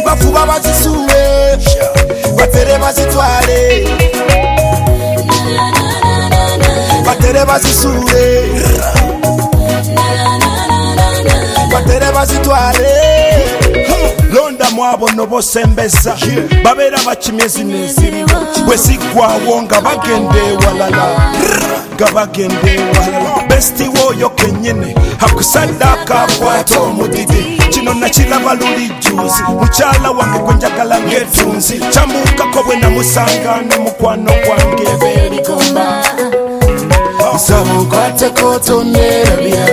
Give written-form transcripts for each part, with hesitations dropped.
bafuba bazisuwe batere bazitwale batere bazisuwe batere bazitwale londa mwabo nobosembeza babera bachimyezi nezi wesigwawo nga bagende walala gabagende walala besti woyo kenyene hakusadaka kwato mudidi kino nakiraba luli juzi mukyala wange gwenjagala ngetunzi kyamukako bwe namusanga ne mukwano gwange berigomba nsaba nkwateko tonerabira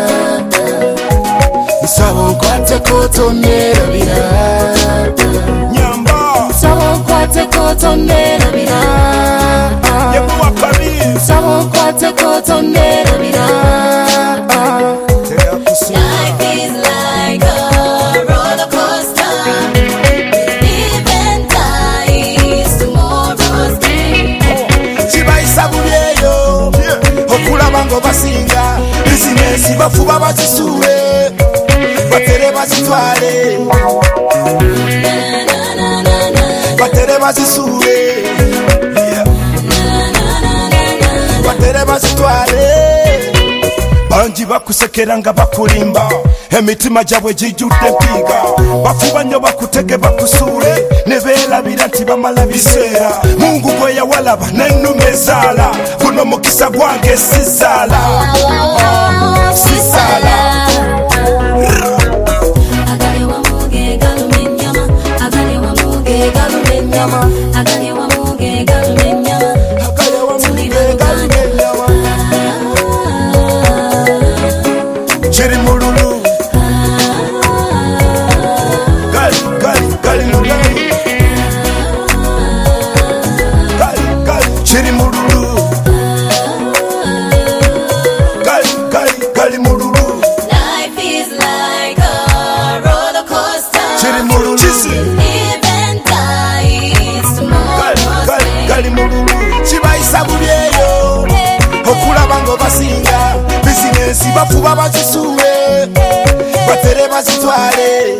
nsaba nkwateko tonerabira nyamba nsaba nkwateko tonerabira yemuwa kabiri nsaba nkwateko tonerabira. Life is like a roller coaster. Live and die is tomorrow's game. Chibaisa bulyeyo okulaba ngo basinga bizinesi bafuba bazisuwe batere bazitwale batere bazisuwe batere bazitwale banji bakusekera nga bakulimba emitima jabwe jijudde mpiga bafuba nnyo bakutege bakusule ne beerabira nti bamala biseera Mungu gwe yawalaba n'ennume ezaala guno mukisa gwange sizaala sizaala Chiri mululu gali mululu chiri mululu gali mululu. Life is like a roller coaster. Chiri mululu Live and die is tomorrow's game. gali mululu chibaisa bulyeyo okulaba ngo basinga bizinesi bafuba bazisuwe batere bazitwale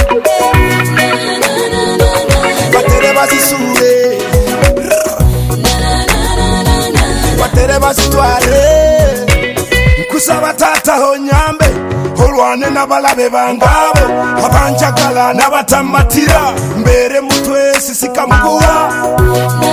batere bazisuwe batere bazitwale nkusaba taata onyambe olwane n'abalabe bangabo abanjagala n'abatamatira mbere mutwe sisika muguwa